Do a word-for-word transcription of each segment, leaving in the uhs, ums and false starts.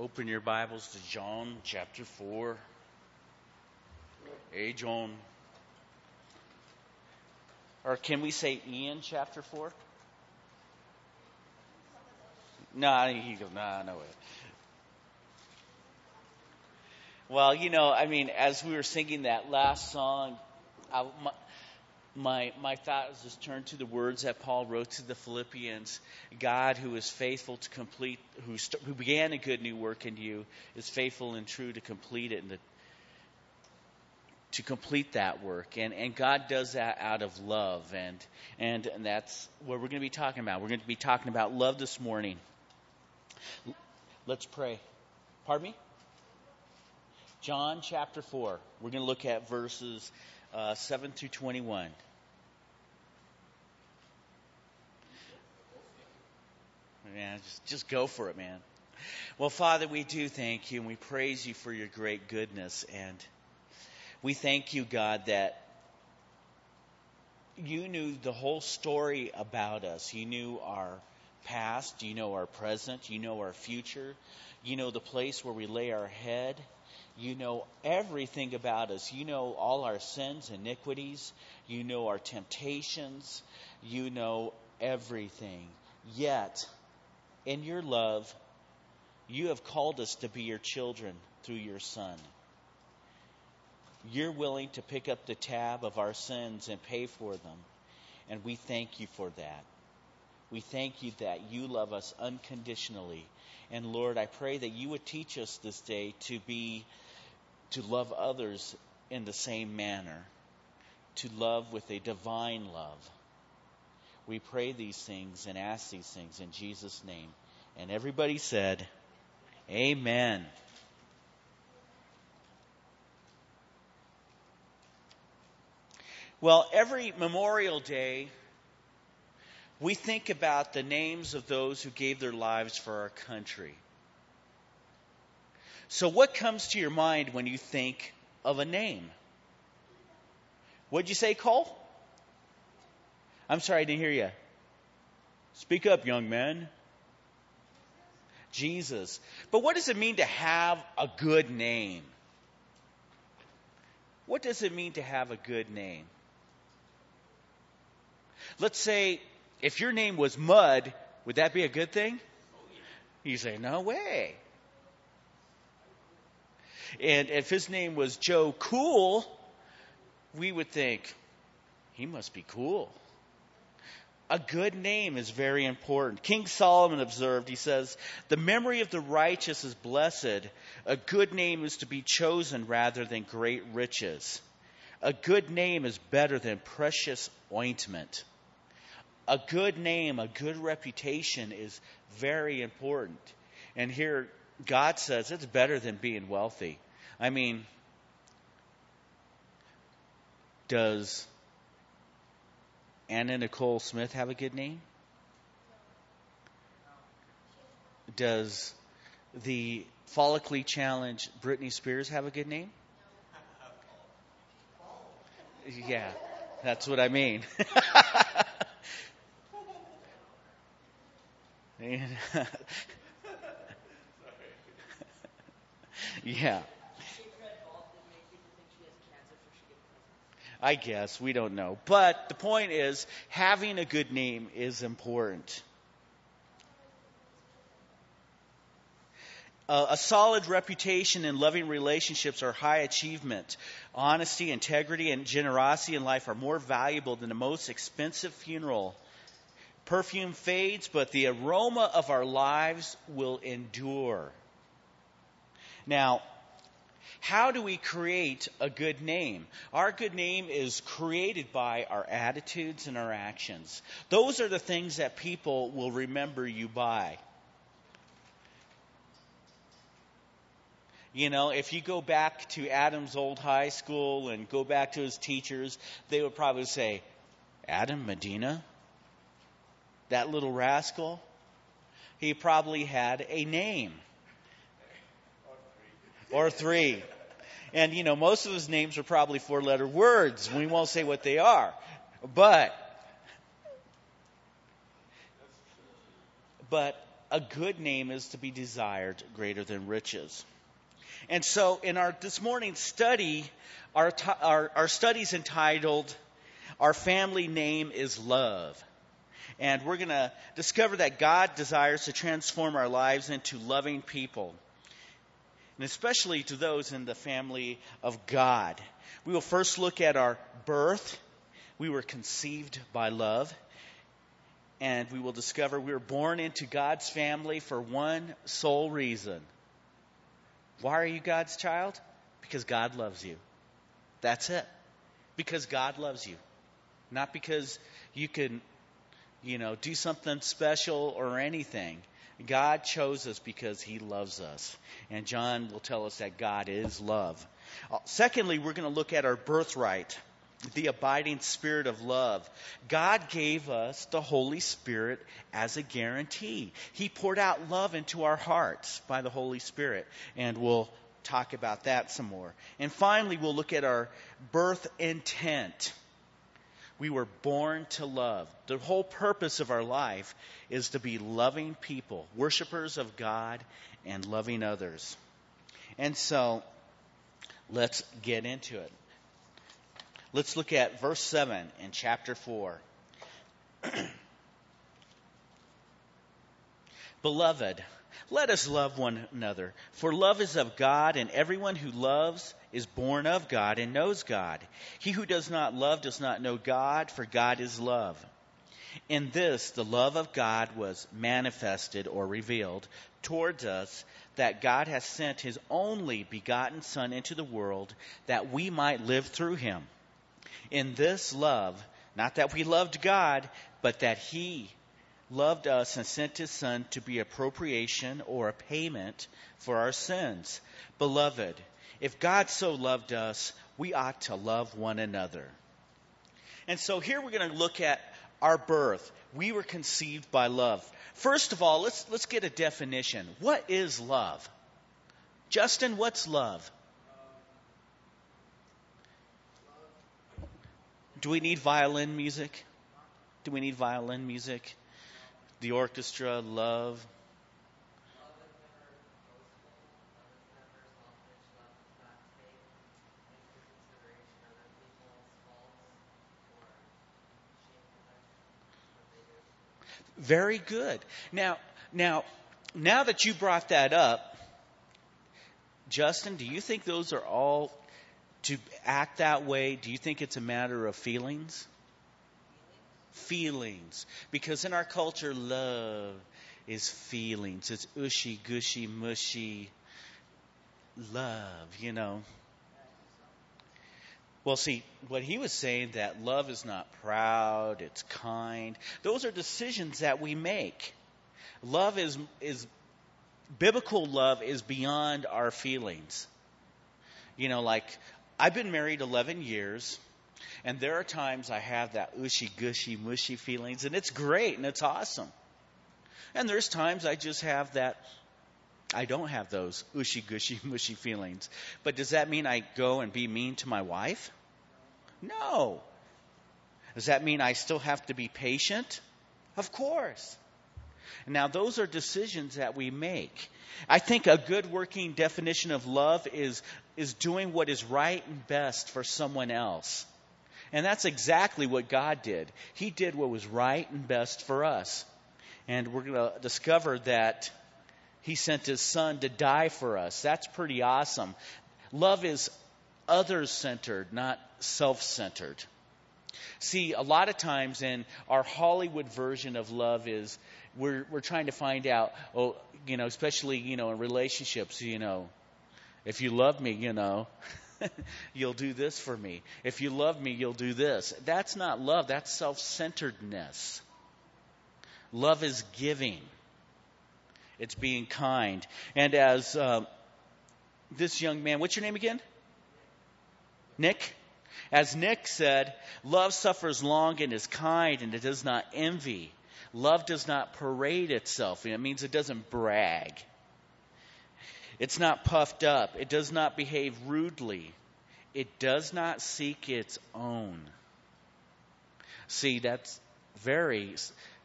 Open your Bibles to John chapter four. Hey, John. Or can we say Ian chapter four? No, nah, he goes, nah, no way. Well, you know, I mean, as we were singing that last song, I, my, my my thought was just turned to the words that Paul wrote to the Philippians. God, who is faithful to complete, who st- who began a good new work in you, is faithful and true to complete it and to, to complete that work. And and God does that out of love, and and and that's what we're going to be talking about. We're going to be talking about love this morning. Let's pray. Pardon me? John chapter four. We're going to look at verses uh, seven through twenty-one. Man, just, just go for it, man. Well, Father, we do thank you and we praise you for your great goodness. And we thank you, God, that you knew the whole story about us. You knew our past. You know our present. You know our future. You know the place where we lay our head. You know everything about us. You know all our sins, iniquities. You know our temptations. You know everything. Yet, in your love, you have called us to be your children through your Son. You're willing to pick up the tab of our sins and pay for them. And we thank you for that. We thank you that you love us unconditionally. And Lord, I pray that you would teach us this day to be, to love others in the same manner, to love with a divine love. We pray these things and ask these things in Jesus' name. And everybody said, Amen. Well, every Memorial Day, we think about the names of those who gave their lives for our country. So what comes to your mind when you think of a name? What'd you say, Cole? I'm sorry, I didn't hear you. Speak up, young man. Jesus. But what does it mean to have a good name? What does it mean to have a good name? Let's say if your name was Mud, would that be a good thing? You say, no way. And if his name was Joe Cool, we would think, he must be cool. A good name is very important. King Solomon observed, he says, the memory of the righteous is blessed. A good name is to be chosen rather than great riches. A good name is better than precious ointment. A good name, a good reputation is very important. And here God says it's better than being wealthy. I mean, does Anna Nicole Smith have a good name? Does the follically challenged Britney Spears have a good name? Yeah, that's what I mean. Yeah. I guess. We don't know. But the point is, having a good name is important. Uh, a solid reputation and loving relationships are high achievement. Honesty, integrity, and generosity in life are more valuable than the most expensive funeral. Perfume fades, but the aroma of our lives will endure. Now, how do we create a good name? Our good name is created by our attitudes and our actions. Those are the things that people will remember you by. You know, if you go back to Adam's old high school and go back to his teachers, they would probably say, Adam Medina? That little rascal? He probably had a name. Or three. And, you know, most of his names are probably four-letter words. We won't say what they are. But, but a good name is to be desired greater than riches. And so in our this morning's study, our, our, our study's entitled, Our Family Name is Love. And we're going to discover that God desires to transform our lives into loving people, and especially to those in the family of God. We will first look at our birth. We were conceived by love. And we will discover we were born into God's family for one sole reason. Why are you God's child? Because God loves you. That's it. Because God loves you. Not because you can, you know, do something special or anything. God chose us because He loves us. And John will tell us that God is love. Uh, secondly, we're going to look at our birthright, the abiding spirit of love. God gave us the Holy Spirit as a guarantee. He poured out love into our hearts by the Holy Spirit. And we'll talk about that some more. And finally, we'll look at our birth intent. We were born to love. The whole purpose of our life is to be loving people, worshipers of God, and loving others. And so, let's get into it. Let's look at verse seven in chapter four. Beloved, let us love one another, for love is of God, and everyone who loves is born of God and knows God. He who does not love does not know God, for God is love. In this, the love of God was manifested or revealed towards us, that God has sent His only begotten Son into the world, that we might live through Him. In this love, not that we loved God, but that He loved us and sent His Son to be a propitiation or a payment for our sins. Beloved, if God so loved us, we ought to love one another. And so here we're going to look at our birth. We were conceived by love. First of all, let's let's get a definition. What is love? Justin, what's love? Do we need violin music? Do we need violin music? The orchestra, love. Very good. Now, now, now that you brought that up, Justin, do you think those are all to act that way? Do you think it's a matter of feelings? Feelings. Because in our culture, love is feelings. It's ushy, gushy, mushy love, you know. Well, see, what he was saying, that love is not proud, it's kind. Those are decisions that we make. Love is, is biblical love is beyond our feelings. You know, like, I've been married eleven years, and there are times I have that ushy, gushy, mushy feelings, and it's great, and it's awesome. And there's times I just have that, I don't have those ushy, gushy, mushy feelings. But does that mean I go and be mean to my wife? No. Does that mean I still have to be patient? Of course. Now, those are decisions that we make. I think a good working definition of love is, is doing what is right and best for someone else. And that's exactly what God did. He did what was right and best for us. And we're going to discover that He sent His Son to die for us. That's pretty awesome. Love is others-centered, not self-centered. See, a lot of times in our Hollywood version of love is we're we're trying to find out, oh, you know, especially, you know, in relationships, you know, if you love me, you know, you'll do this for me. If you love me, you'll do this. That's not love. That's self-centeredness. Love is giving. It's being kind. And as uh, this young man, what's your name again? Nick? As Nick said, love suffers long and is kind, and it does not envy. Love does not parade itself. It means it doesn't brag. It's not puffed up. It does not behave rudely. It does not seek its own. See, that's very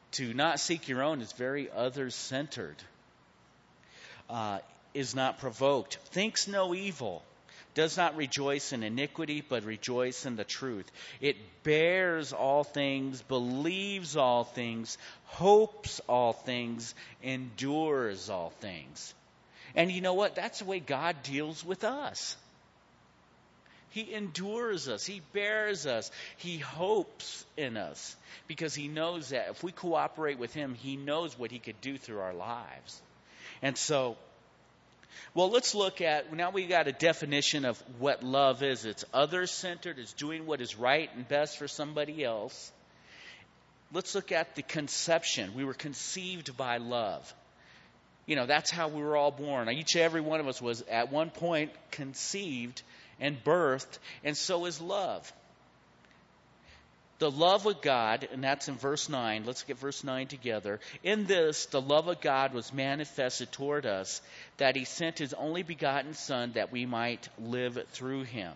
To not seek your own is very other-centered. Uh, is not provoked. Thinks no evil. Does not rejoice in iniquity, but rejoice in the truth. It bears all things, believes all things, hopes all things, endures all things. And you know what? That's the way God deals with us. He endures us. He bears us. He hopes in us. Because he knows that if we cooperate with him, he knows what he could do through our lives. And so, well, let's look at, now we got a definition of what love is. It's other-centered. It's doing what is right and best for somebody else. Let's look at the conception. We were conceived by love. You know, that's how we were all born. Each and every one of us was at one point conceived and birthed, and so is love. The love of God, and that's in verse nine. Let's get verse nine together. In this, the love of God was manifested toward us, that he sent his only begotten Son, that we might live through him.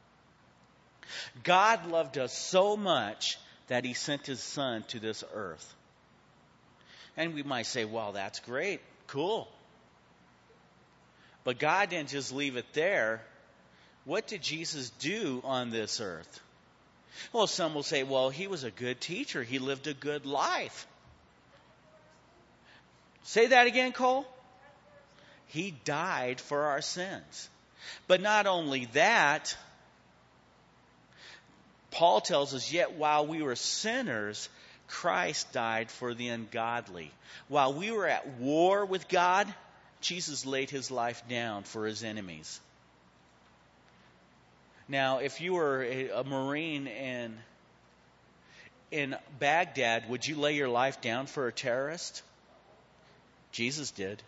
God loved us so much that he sent his Son to this earth. And we might say, well, that's great. Cool. But God didn't just leave it there. What did Jesus do on this earth? Well, some will say, well, he was a good teacher. He lived a good life. Say that again, Cole. He died for our sins. But not only that, Paul tells us, yet while we were sinners, Christ died for the ungodly. While we were at war with God, Jesus laid his life down for his enemies. Now, if you were a, a Marine in, in Baghdad, would you lay your life down for a terrorist? Jesus did.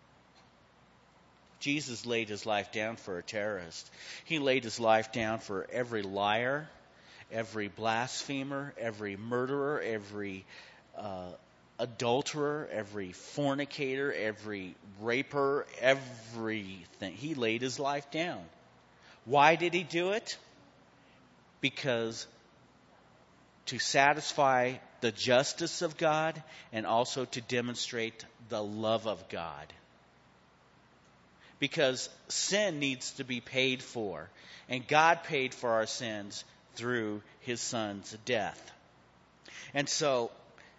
Jesus laid his life down for a terrorist. He laid his life down for every liar, every blasphemer, every murderer, every uh, adulterer, every fornicator, every raper, everything. He laid his life down. Why did he do it? Because to satisfy the justice of God and also to demonstrate the love of God. Because sin needs to be paid for. And God paid for our sins through his Son's death. And so,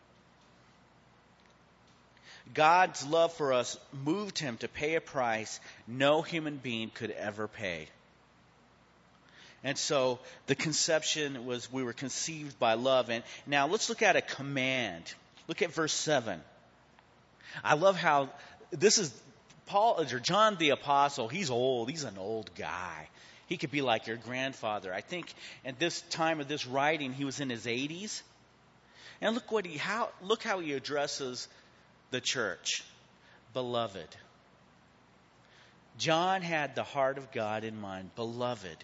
God's love for us moved him to pay a price no human being could ever pay. And so the conception was we were conceived by love. And now let's look at a command. Look at verse seven. I love how this is Paul or John the Apostle. He's old. He's an old guy. He could be like your grandfather. I think at this time of this writing, he was in his eighties. And look what he how look how he addresses the church. Beloved. John had the heart of God in mind. Beloved.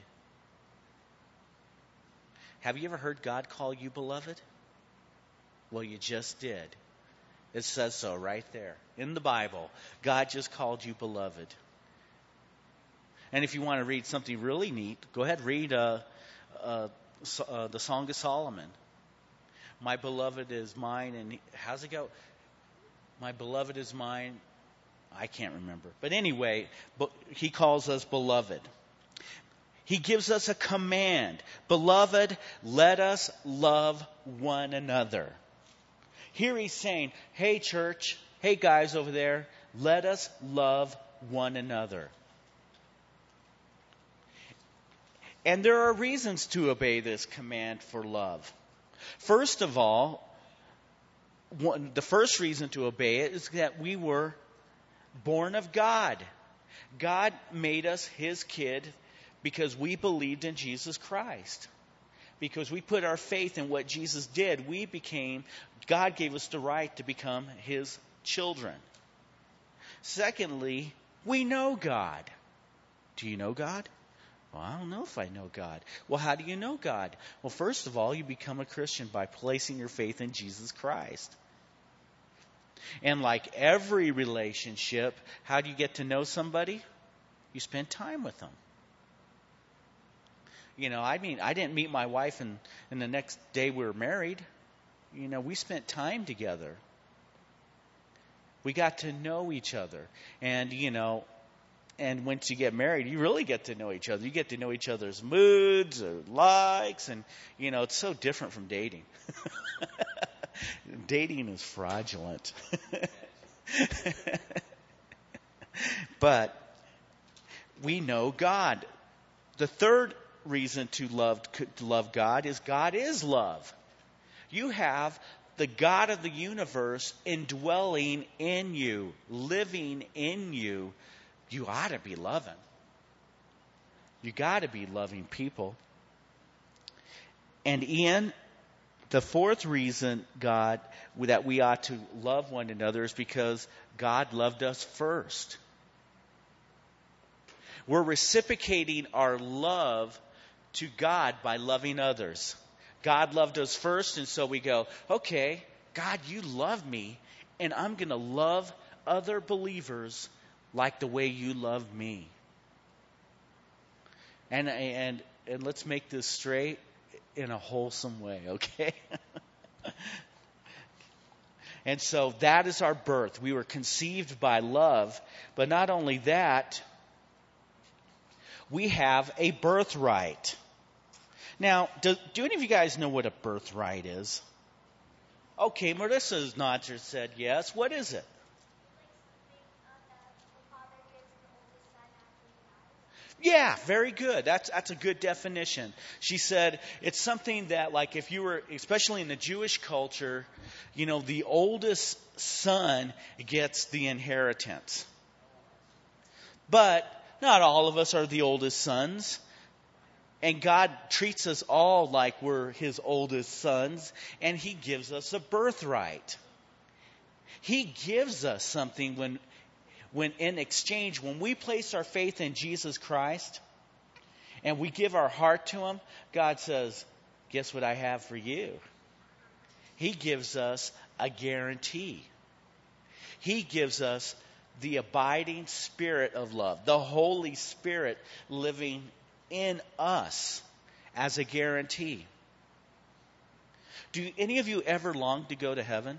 Have you ever heard God call you beloved? Well, you just did. It says so right there in the Bible. God just called you beloved. And if you want to read something really neat, go ahead and read uh, uh, uh, the Song of Solomon. My beloved is mine, and he, how's it go? My beloved is mine. I can't remember. But anyway, but he calls us beloved. He gives us a command. Beloved, let us love one another. Here he's saying, hey church, hey guys over there, let us love one another. And there are reasons to obey this command for love. First of all, one, the first reason to obey it is that we were born of God. God made us his kid because we believed in Jesus Christ. Because we put our faith in what Jesus did, we became, God gave us the right to become his children. Secondly, we know God. Do you know God? Well, I don't know if I know God. Well, how do you know God? Well, first of all, you become a Christian by placing your faith in Jesus Christ. And like every relationship, how do you get to know somebody? You spend time with them. You know, I mean, I didn't meet my wife and, and the next day we were married. you know, we spent time together. We got to know each other. And, you know, and once you get married, you really get to know each other. You get to know each other's moods or likes. And, you know, it's so different from dating. Dating is fraudulent. But we know God. The third reason to love, to love God is God is love. You have the God of the universe indwelling in you, living in you. You ought to be loving. You got to be loving people. And Ian, the fourth reason, God, that we ought to love one another is because God loved us first. We're reciprocating our love to God by loving others. God loved us first, and so we go, okay, God, you love me, and I'm going to love other believers like the way you love me. And and and let's make this straight in a wholesome way, okay? And so that is our birth. We were conceived by love, but not only that, we have a birthright. Now, do, do any of you guys know what a birthright is? Okay, Marissa's nods said yes. What is it? Yeah, very good. That's that's a good definition. She said it's something that, like, if you were, especially in the Jewish culture, you know, the oldest son gets the inheritance. But not all of us are the oldest sons. And God treats us all like we're His oldest sons, and He gives us a birthright. He gives us something when, when in exchange, when we place our faith in Jesus Christ and we give our heart to Him, God says, guess what I have for you? He gives us a guarantee. He gives us the abiding Spirit of love, the Holy Spirit living in us as a guarantee. Do any of you ever long to go to heaven?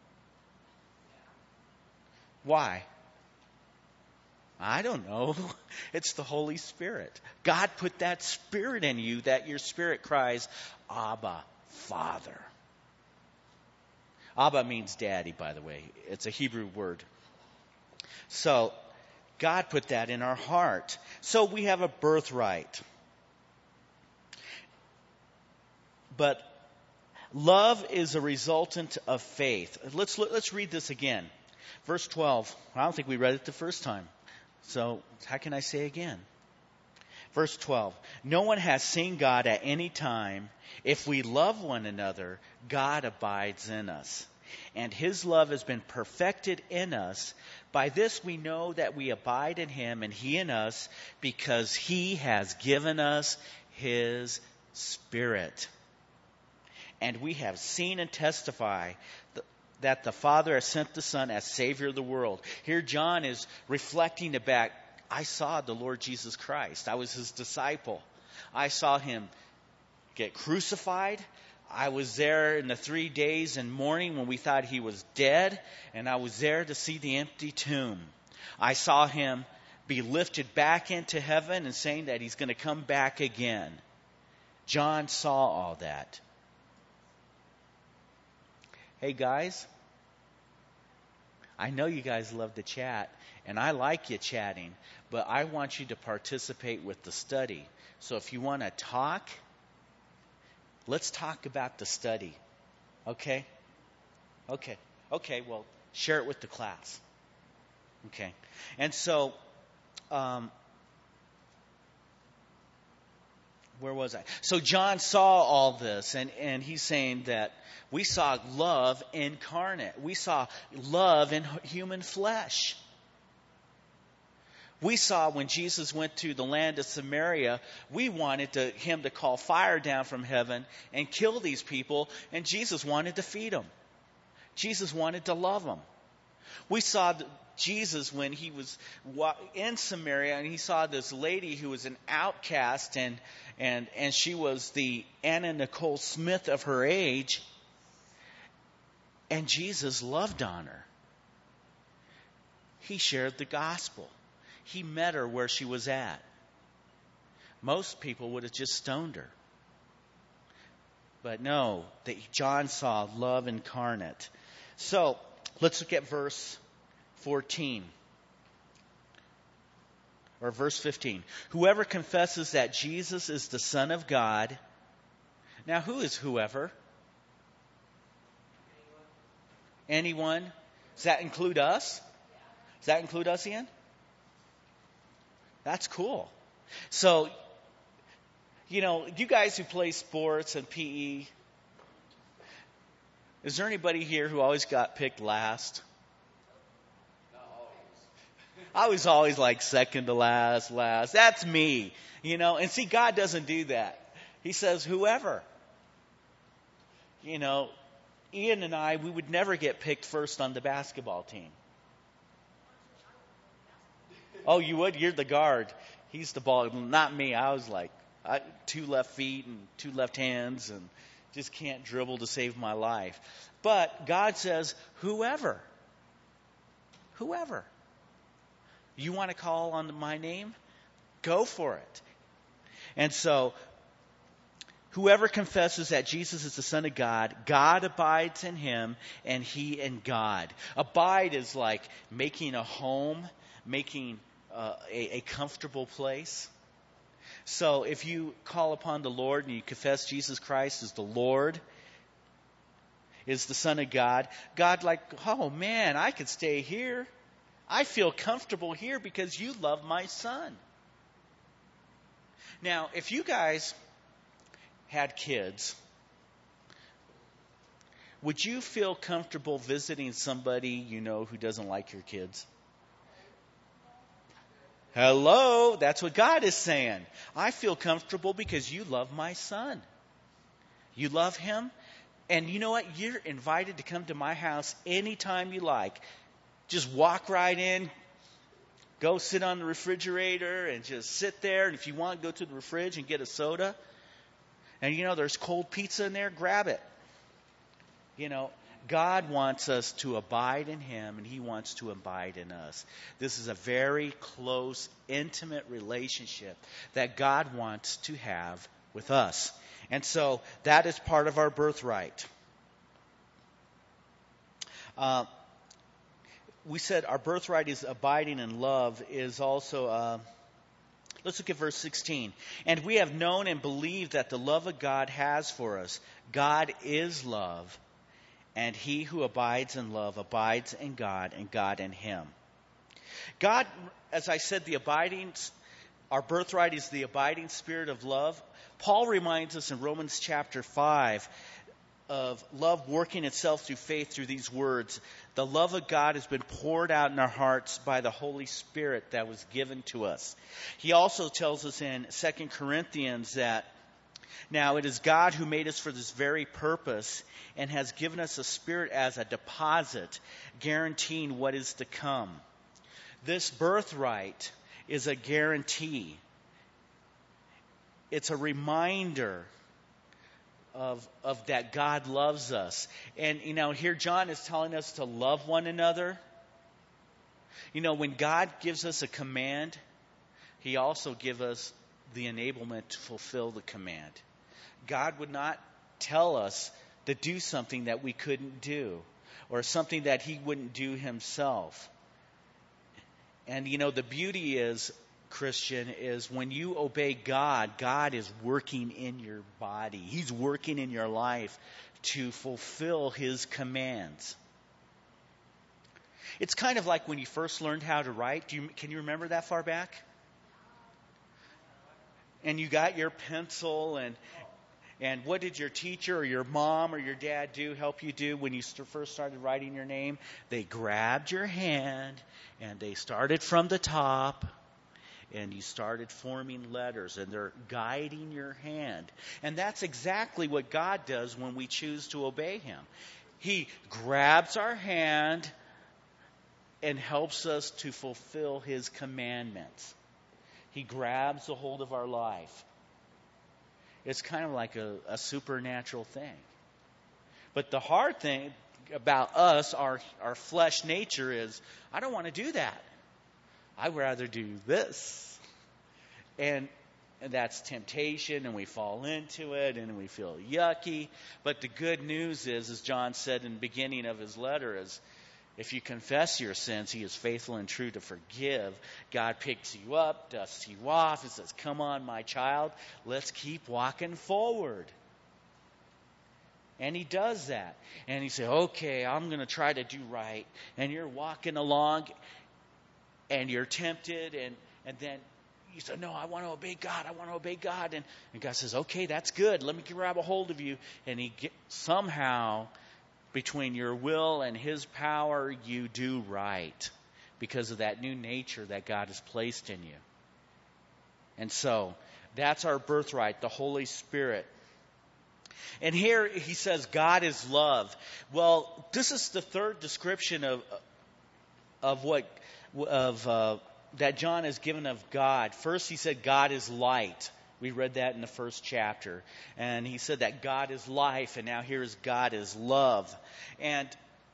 Why? I don't know. It's the Holy Spirit. God put that Spirit in you that your spirit cries, Abba, Father. Abba means daddy, by the way. It's a Hebrew word. So, God put that in our heart. So we have a birthright. But love is a resultant of faith. Let's let's read this again. Verse twelve. I don't think we read it the first time. So how can I say again? Verse twelve. No one has seen God at any time. If we love one another, God abides in us. And His love has been perfected in us. By this we know that we abide in Him and He in us, because He has given us His Spirit. And we have seen and testify that the Father has sent the Son as Savior of the world. Here John is reflecting back. I saw the Lord Jesus Christ. I was His disciple. I saw Him get crucified. I was there in the three days and morning when we thought He was dead, and I was there to see the empty tomb. I saw Him be lifted back into heaven and saying that He's going to come back again. John saw all that. Hey guys, I know you guys love to chat, and I like you chatting, but I want you to participate with the study. So if you want to talk, let's talk about the study. Okay? Okay. Okay, well, share it with the class. Okay. And so, um, where was I? So John saw all this, and, and he's saying that we saw love incarnate. We saw love in human flesh. We saw when Jesus went to the land of Samaria, we wanted to, him to call fire down from heaven and kill these people, and Jesus wanted to feed them. Jesus wanted to love them. We saw Jesus when he was in Samaria, and he saw this lady who was an outcast, and and and she was the Anna Nicole Smith of her age. And Jesus loved on her. He shared the gospel. He met her where she was at. Most people would have just stoned her. But no, that John saw love incarnate. So, let's look at verse fourteen. Or verse fifteen. Whoever confesses that Jesus is the Son of God. Now, who is whoever? Anyone? Does that include us? Does that include us, Ian? That's cool. So, you know, you guys who play sports and P E, is there anybody here who always got picked last? I was always like second to last, last. That's me, you know. And see, God doesn't do that. He says, whoever. You know, Ian and I, we would never get picked first on the basketball team. Oh, you would? You're the guard. He's the ball. Not me. I was like I, two left feet and two left hands and just can't dribble to save my life. But God says, whoever. Whoever. You want to call on my name? Go for it. And so, whoever confesses that Jesus is the Son of God, God abides in him, and he in God. Abide is like making a home, making uh, a, a comfortable place. So if you call upon the Lord and you confess Jesus Christ as the Lord, is the Son of God, God like, oh man, I could stay here. I feel comfortable here because you love my Son. Now, if you guys had kids, would you feel comfortable visiting somebody you know who doesn't like your kids? Hello, that's what God is saying. I feel comfortable because you love my Son. You love him, and you know what? You're invited to come to my house anytime you like. Just walk right in, go sit on the refrigerator and just sit there. And if you want, go to the fridge and get a soda. And you know, there's cold pizza in there, grab it. You know, God wants us to abide in him, and he wants to abide in us. This is a very close, intimate relationship that God wants to have with us. And so that is part of our birthright. Uh, we said our birthright is abiding in love is also... Uh, Let's look at verse sixteen. And we have known and believed that the love of God has for us. God is love, and he who abides in love abides in God, and God in him. God, as I said, the abiding, our birthright is the abiding spirit of love. Paul reminds us in Romans chapter five of love working itself through faith through these words. The love of God has been poured out in our hearts by the Holy Spirit that was given to us. He also tells us in Second Corinthians that now it is God who made us for this very purpose and has given us a spirit as a deposit, guaranteeing what is to come. This birthright is a guarantee. It's a reminder Of, of that God loves us. And, you know, here John is telling us to love one another. You know, when God gives us a command, he also gives us the enablement to fulfill the command. God would not tell us to do something that we couldn't do, or something that he wouldn't do himself. And, you know, the beauty is, Christian, is when you obey God, God is working in your body. He's working in your life to fulfill his commands. It's kind of like when you first learned how to write. Do you, can you remember that far back? And you got your pencil, and and what did your teacher or your mom or your dad do, help you do when you st- first started writing your name? They grabbed your hand and they started from the top. And you started forming letters, and they're guiding your hand. And that's exactly what God does when we choose to obey him. He grabs our hand and helps us to fulfill his commandments. He grabs a hold of our life. It's kind of like a, a supernatural thing. But the hard thing, about us, our, our flesh nature is, I don't want to do that. I'd rather do this. And, and that's temptation, and we fall into it, and we feel yucky. But the good news is, as John said in the beginning of his letter, is if you confess your sins, he is faithful and true to forgive. God picks you up, dusts you off, and says, come on, my child, let's keep walking forward. And he does that. And he says, okay, I'm going to try to do right. And you're walking along, and you're tempted, and, and then you say, no, I want to obey God. I want to obey God. And, and God says, okay, that's good. Let me grab a hold of you. And he get, somehow, between your will and his power, you do right because of that new nature that God has placed in you. And so, that's our birthright, the Holy Spirit. And here he says God is love. Well, this is the third description of of what of uh, that John has given of God. First, he said God is light. We read that in the first chapter. And he said that God is life, and now here's God is love. And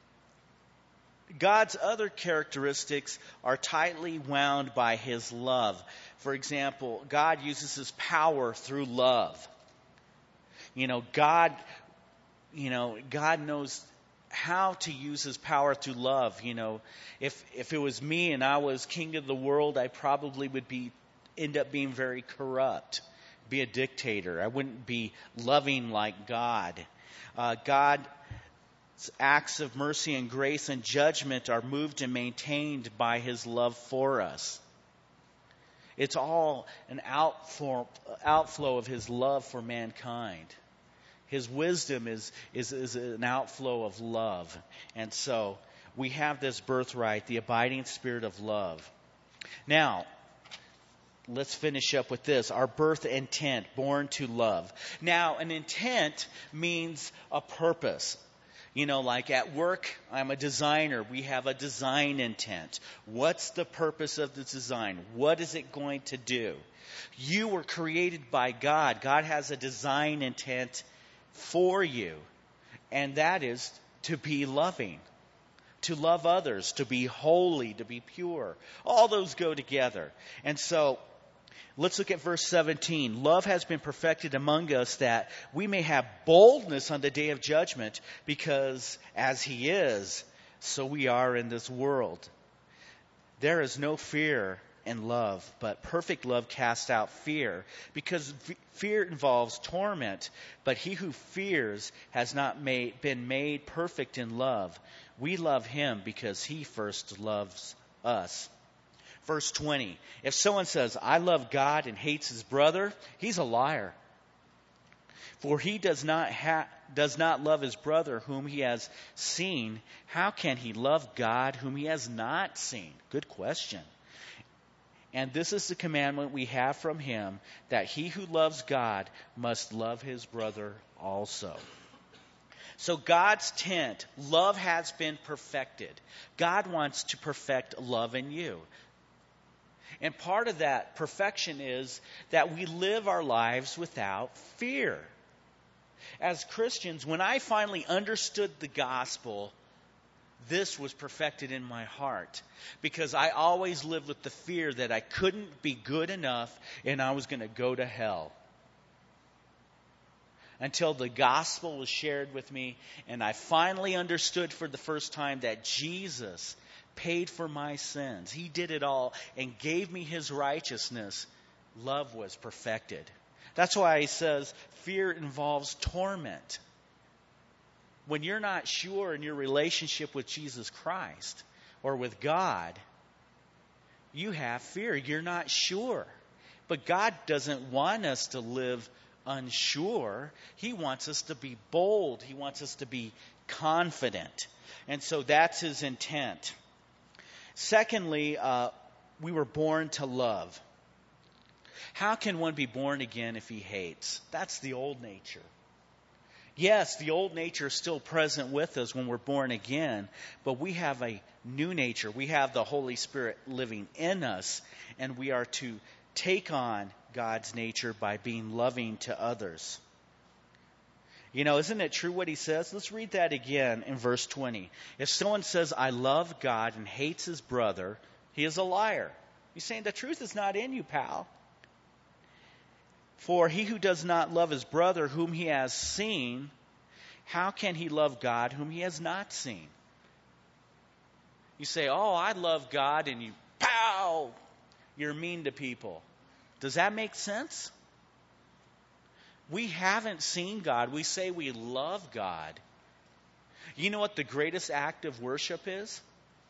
God's other characteristics are tightly wound by his love. For example, God uses his power through love. You know, God, you know, God knows how to use his power through love. You know, if if it was me and I was king of the world, I probably would be end up being very corrupt, be a dictator. I wouldn't be loving like God. Uh, God's acts of mercy and grace and judgment are moved and maintained by his love for us. It's all an outflow, outflow of his love for mankind. His wisdom is, is, is an outflow of love. And so we have this birthright, the abiding spirit of love. Now, let's finish up with this. Our birth intent, born to love. Now, an intent means a purpose. You know, like at work, I'm a designer. We have a design intent. What's the purpose of the design? What is it going to do? You were created by God. God has a design intent for you. And that is to be loving, to love others, to be holy, to be pure. All those go together. And so, let's look at verse seventeen. Love has been perfected among us that we may have boldness on the day of judgment, because as he is, so we are in this world. There is no fear in love, but perfect love casts out fear, because f- fear involves torment. But he who fears has not made, been made perfect in love. We love him because he first loves us. Verse twenty, if someone says, I love God and hates his brother, he's a liar. For he does not ha- does not love his brother whom he has seen. How can he love God whom he has not seen? Good question. And this is the commandment we have from him, that he who loves God must love his brother also. So God's tent, love has been perfected. God wants to perfect love in you. And part of that perfection is that we live our lives without fear. As Christians, when I finally understood the gospel, this was perfected in my heart. Because I always lived with the fear that I couldn't be good enough and I was going to go to hell. Until the gospel was shared with me and I finally understood for the first time that Jesus paid for my sins. He did it all and gave me his righteousness. Love was perfected. That's why he says fear involves torment. When you're not sure in your relationship with Jesus Christ or with God, you have fear. You're not sure. But God doesn't want us to live unsure. He wants us to be bold. He wants us to be confident. And so that's his intent. Secondly, uh, we were born to love. How can one be born again if he hates? That's the old nature. Yes, the old nature is still present with us when we're born again, but we have a new nature. We have the Holy Spirit living in us, and we are to take on God's nature by being loving to others. You know, isn't it true what he says? Let's read that again in verse twenty. If someone says, I love God and hates his brother, he is a liar. He's saying the truth is not in you, pal. For he who does not love his brother whom he has seen, how can he love God whom he has not seen? You say, oh, I love God, and you, pow, you're mean to people. Does that make sense? We haven't seen God. We say we love God. You know what the greatest act of worship is?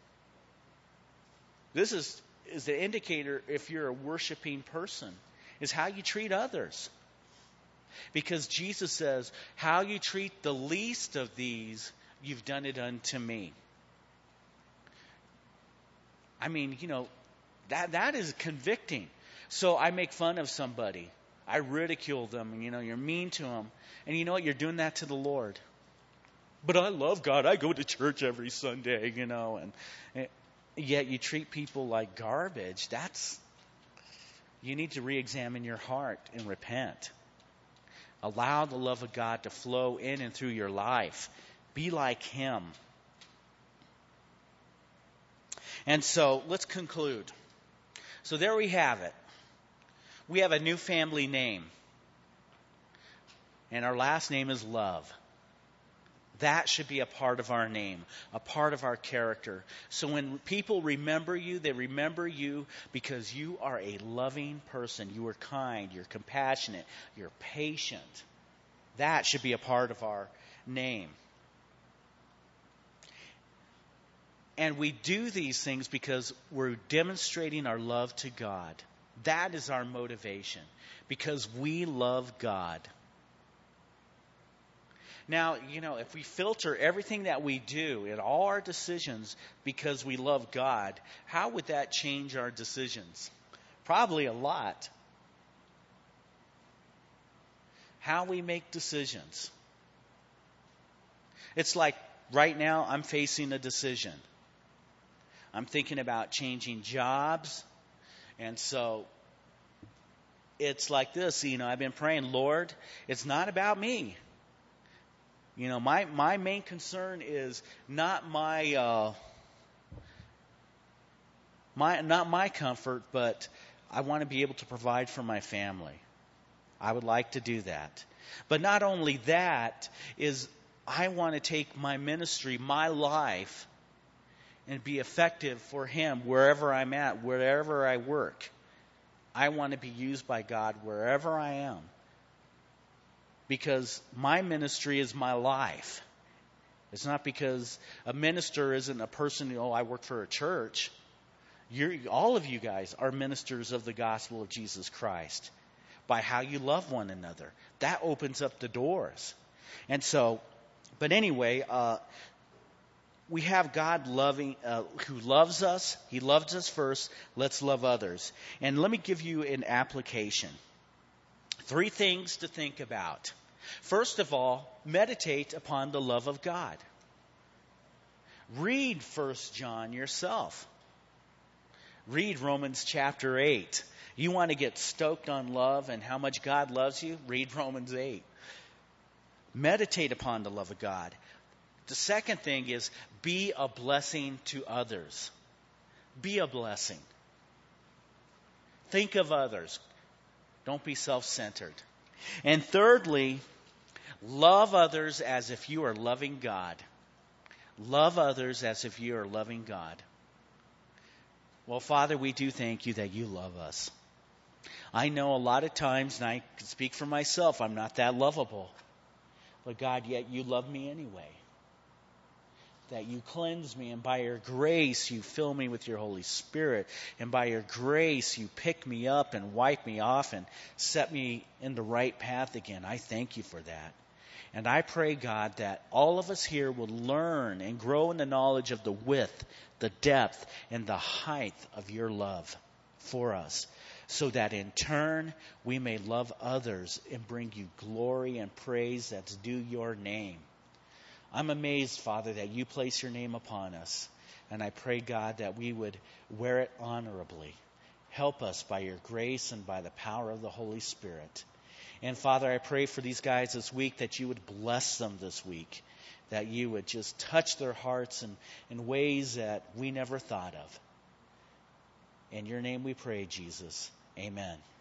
This is, is the indicator if you're a worshiping person, is how you treat others. Because Jesus says, how you treat the least of these, you've done it unto me. I mean, you know, that that is convicting. So I make fun of somebody. I ridicule them, and, you know, you're mean to them. And you know what? You're doing that to the Lord. But I love God. I go to church every Sunday, you know. And, and yet you treat people like garbage. That's, you need to re-examine your heart and repent. Allow the love of God to flow in and through your life. Be like Him. And so let's conclude. So there we have it. We have a new family name. And our last name is Love. That should be a part of our name, a part of our character. So when people remember you, they remember you because you are a loving person. You are kind, you're compassionate, you're patient. That should be a part of our name. And we do these things because we're demonstrating our love to God. That is our motivation, because we love God. Now, you know, if we filter everything that we do in all our decisions because we love God, how would that change our decisions? Probably a lot. How we make decisions. It's like right now I'm facing a decision. I'm thinking about changing jobs. And so it's like this, you know, I've been praying, Lord, it's not about me. You know, my, my main concern is not my, uh, my not my comfort, but I want to be able to provide for my family. I would like to do that. But not only that, is I want to take my ministry, my life, and be effective for Him wherever I'm at, wherever I work. I want to be used by God wherever I am. Because my ministry is my life. It's not because a minister isn't a person, oh, I work for a church. You're, all of you guys are ministers of the gospel of Jesus Christ by how you love one another. That opens up the doors. And so, but anyway, uh, we have God loving, uh, who loves us. He loves us first. Let's love others. And let me give you an application. Three things to think about. First of all, meditate upon the love of God. Read First John yourself. Read Romans chapter eight. You want to get stoked on love and how much God loves you? Read Romans eight. Meditate upon the love of God. The second thing is be a blessing to others. Be a blessing. Think of others. Don't be self-centered. And thirdly, love others as if you are loving God. Love others as if you are loving God. Well, Father, we do thank you that you love us. I know a lot of times, and I can speak for myself, I'm not that lovable. But God, yet you love me anyway. That you cleanse me, and by your grace you fill me with your Holy Spirit, and by your grace you pick me up and wipe me off and set me in the right path again. I thank you for that. And I pray, God, that all of us here will learn and grow in the knowledge of the width, the depth, and the height of your love for us, so that in turn we may love others and bring you glory and praise that's due your name. I'm amazed, Father, that you place your name upon us. And I pray, God, that we would wear it honorably. Help us by your grace and by the power of the Holy Spirit. And Father, I pray for these guys this week that you would bless them this week, that you would just touch their hearts in, in ways that we never thought of. In your name we pray, Jesus. Amen.